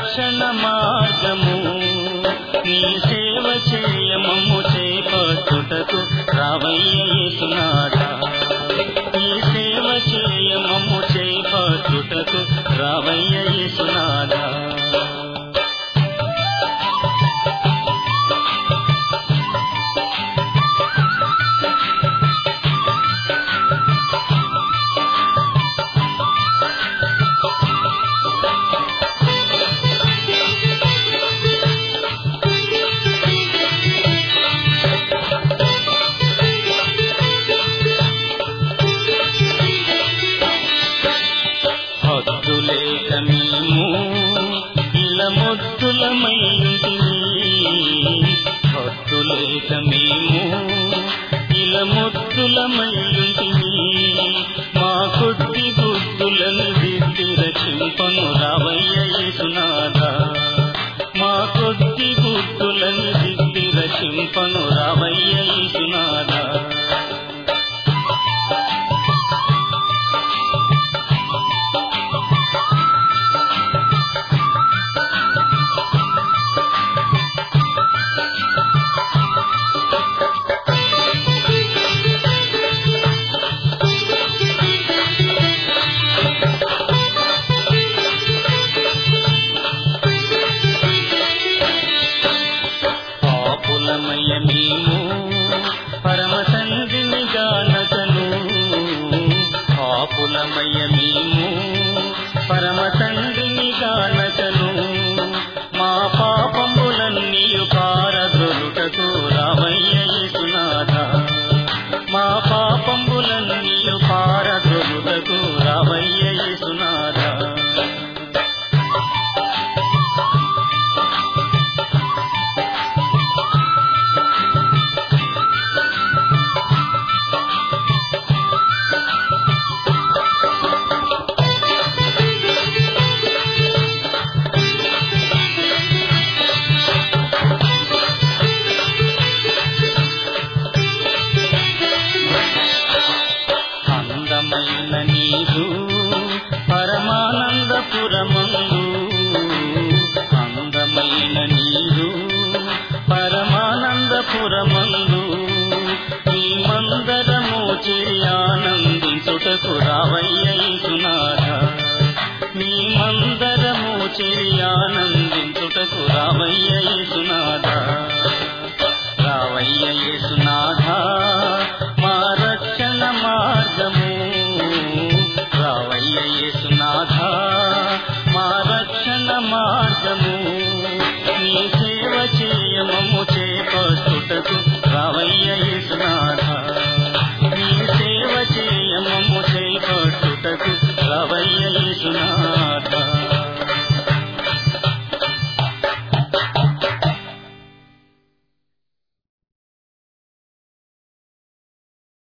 రక్షణ మార్గము నీ సేవ చేయమము చేపట్టుటకు రావయ్య యేసునాథా నీ సేవ చేయమము చేపట్టుటకు రావయ్య యేసునాథా హద్దులేక మేము ఇలా మొద్దులమైంటిమి హద్దులేక మేము ఇలా మొద్దులమైంటిమి మా కొద్ది బుద్ధులను దిద్ది రక్షింపను రావయ్య యేసునాథా మా కొద్ది బుద్ధులను దిద్ది రక్షింపను రావయ్య యేసునాథా పాపులమయ్య మేము పరమ తండ్రిని గానకను పాపులమయ్య మేము పరమ తండ్రిని గానకను మా పాపములన్నీయు పారద్రోలుటకు రావయ్య యేసునాథా మా పాపములన్నీయు పారద్రోలుటకు రావయ్య యేసునాథా అందమైన నీరు పరమానందపురమందు అందమైన నీరు పరమానందపురమందు నీ మందరము చేరి ఆనందించుటకు రావయ్య యేసునాథా నీ మందరము చేరి ఆనందించుటకు రావయ్య యేసునాథా రావయ్య యేసునాథా మా రక్షణ మార్గము రావయ్య యేసునాథా మా రక్షణ మార్గము నీ సేవ చేయమము చేపట్టుటకు